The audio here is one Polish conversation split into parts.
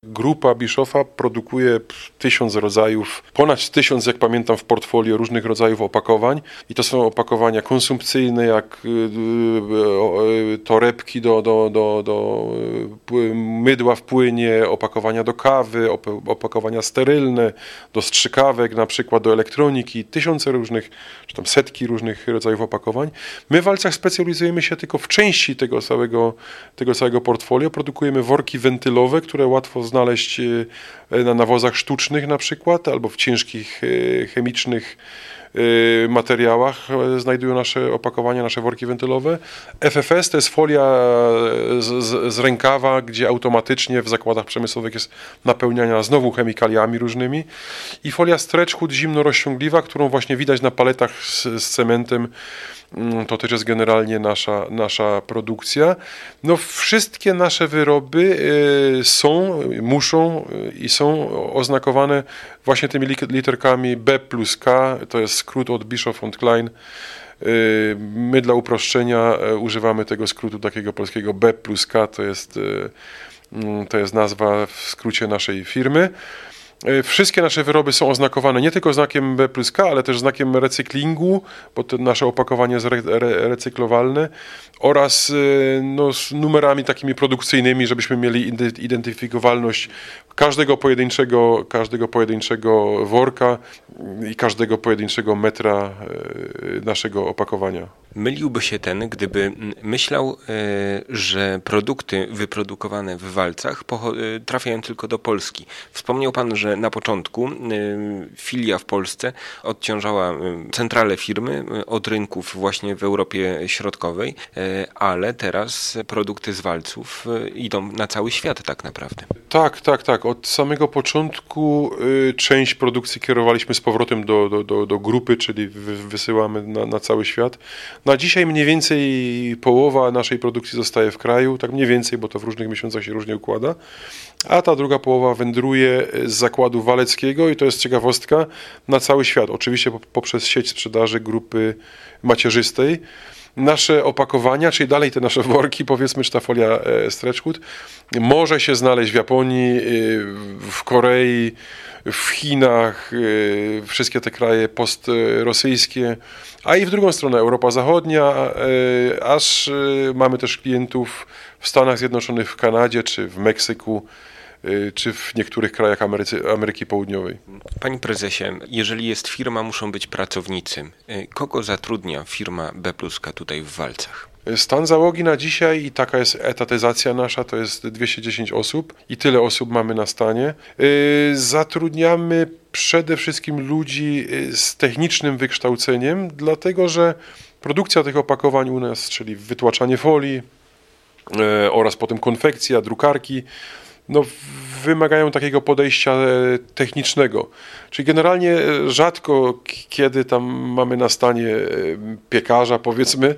Grupa Bischofa produkuje 1000 rodzajów, ponad 1000, jak pamiętam, w portfolio różnych rodzajów opakowań. I to są opakowania konsumpcyjne, jak torebki do mydła w płynie, opakowania do kawy, opakowania sterylne, do strzykawek, na przykład do elektroniki. Tysiące różnych, czy tam setki różnych rodzajów opakowań. My w Walcach specjalizujemy się tylko w części tego całego portfolio. Produkujemy worki wentylowe, które łatwo znaleźć na nawozach sztucznych na przykład, albo w ciężkich chemicznych materiałach znajdują nasze opakowania, nasze worki wentylowe. FFS to jest folia z rękawa, gdzie automatycznie w zakładach przemysłowych jest napełniana znowu chemikaliami różnymi. I folia stretch hood zimno rozciągliwa, którą właśnie widać na paletach z cementem. To też jest generalnie nasza produkcja. No, wszystkie nasze wyroby muszą oznakowane właśnie tymi literkami B plus K, to jest skrót od Bischoff & Klein. My dla uproszczenia używamy tego skrótu takiego polskiego B plus K, to jest nazwa w skrócie naszej firmy. Wszystkie nasze wyroby są oznakowane nie tylko znakiem B plus K, ale też znakiem recyklingu, bo to nasze opakowanie jest recyklowalne, oraz z numerami takimi produkcyjnymi, żebyśmy mieli identyfikowalność każdego pojedynczego worka i każdego pojedynczego metra naszego opakowania. Myliłby się ten, gdyby myślał, że produkty wyprodukowane w Walcach trafiają tylko do Polski. Wspomniał Pan, że na początku filia w Polsce odciążała centralę firmy od rynków właśnie w Europie Środkowej, ale teraz produkty z Walców idą na cały świat tak naprawdę. Tak. Od samego początku część produkcji kierowaliśmy z powrotem do grupy, czyli wysyłamy na cały świat. Na dzisiaj mniej więcej połowa naszej produkcji zostaje w kraju, tak mniej więcej, bo to w różnych miesiącach się różnie układa, a ta druga połowa wędruje z zakładu waleckiego i to jest ciekawostka na cały świat. Oczywiście poprzez sieć sprzedaży grupy macierzystej. Nasze opakowania, czyli dalej te nasze worki, powiedzmy, czy ta folia stretch hood, może się znaleźć w Japonii, w Korei, w Chinach, wszystkie te kraje postrosyjskie, a i w drugą stronę Europa Zachodnia, aż mamy też klientów w Stanach Zjednoczonych, w Kanadzie, czy w Meksyku, czy w niektórych krajach Ameryki Południowej. Panie prezesie, jeżeli jest firma, muszą być pracownicy. Kogo zatrudnia firma B plus K tutaj w Walcach? Stan załogi na dzisiaj i taka jest etatyzacja nasza, to jest 210 osób i tyle osób mamy na stanie. Zatrudniamy przede wszystkim ludzi z technicznym wykształceniem, dlatego że produkcja tych opakowań u nas, czyli wytłaczanie folii oraz potem konfekcja, drukarki, wymagają takiego podejścia technicznego. Czyli generalnie rzadko kiedy tam mamy na stanie piekarza, powiedzmy,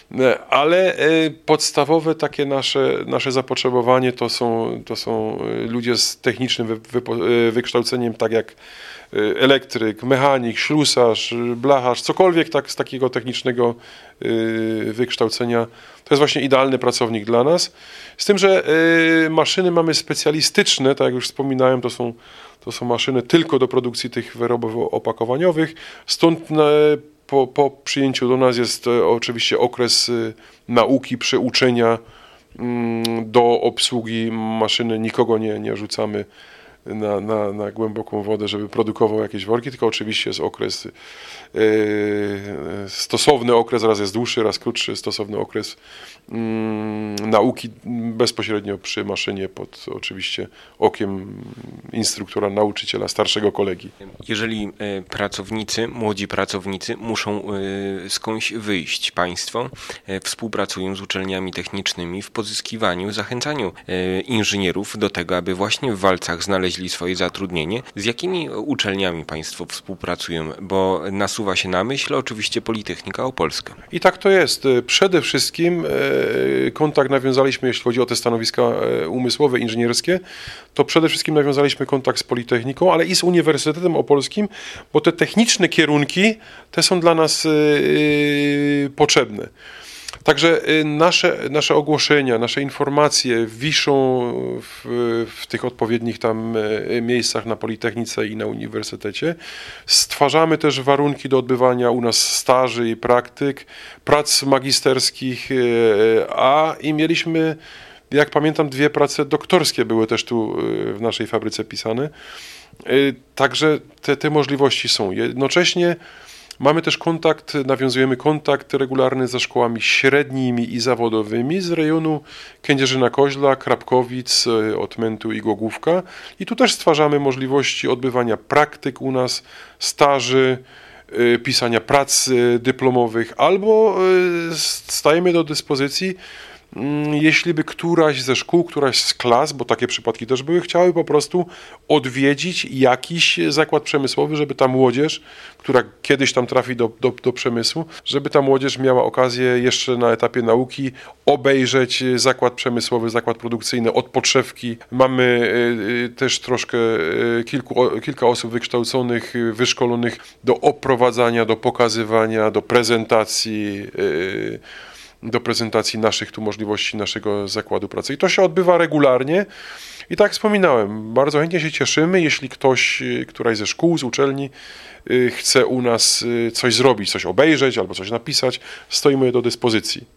ale podstawowe takie nasze zapotrzebowanie to są ludzie z technicznym wykształceniem, tak jak elektryk, mechanik, ślusarz, blacharz, cokolwiek tak z takiego technicznego wykształcenia. To jest właśnie idealny pracownik dla nas. Z tym, że maszyny mamy specjalistyczne, tak jak już wspominałem, to są maszyny tylko do produkcji tych wyrobów opakowaniowych. Stąd po przyjęciu do nas jest oczywiście okres nauki, przeuczenia do obsługi maszyny. Nikogo nie rzucamy na głęboką wodę, żeby produkował jakieś worki, tylko oczywiście jest okres, stosowny okres, raz jest dłuższy, raz krótszy, stosowny okres nauki bezpośrednio przy maszynie pod oczywiście okiem instruktora, nauczyciela, starszego kolegi. Jeżeli młodzi pracownicy muszą skądś wyjść, państwo współpracują z uczelniami technicznymi w pozyskiwaniu, zachęcaniu inżynierów do tego, aby właśnie w Walcach znaleźli swoje zatrudnienie. Z jakimi uczelniami państwo współpracują? Bo nasuwa się na myśl oczywiście Politechnika Opolska. I tak to jest. Przede wszystkim kontakt nawiązaliśmy, jeśli chodzi o te stanowiska umysłowe, inżynierskie, to przede wszystkim nawiązaliśmy kontakt z Politechniką, ale i z Uniwersytetem Opolskim, bo te techniczne kierunki te są dla nas potrzebne. Także nasze ogłoszenia, nasze informacje wiszą w tych odpowiednich tam miejscach na Politechnice i na uniwersytecie. Stwarzamy też warunki do odbywania u nas staży i praktyk, prac magisterskich, i mieliśmy, jak pamiętam, 2 prace doktorskie były też tu w naszej fabryce pisane. Także te możliwości są. Jednocześnie mamy też nawiązujemy kontakt regularny ze szkołami średnimi i zawodowymi z rejonu Kędzierzyna-Koźla, Krapkowic, Otmętu i Głogówka. I tu też stwarzamy możliwości odbywania praktyk u nas, staży, pisania prac dyplomowych, albo stajemy do dyspozycji, jeśli by któraś ze szkół, któraś z klas, bo takie przypadki też były, chciały po prostu odwiedzić jakiś zakład przemysłowy, żeby ta młodzież, która kiedyś tam trafi do przemysłu, żeby ta młodzież miała okazję jeszcze na etapie nauki obejrzeć zakład przemysłowy, zakład produkcyjny od podszewki. Mamy też troszkę kilka osób wykształconych, wyszkolonych do oprowadzania, do pokazywania, do prezentacji naszych tu możliwości, naszego zakładu pracy. I to się odbywa regularnie i tak jak wspominałem, bardzo chętnie się cieszymy, jeśli któraś ze szkół, z uczelni chce u nas coś zrobić, coś obejrzeć albo coś napisać, stoimy do dyspozycji.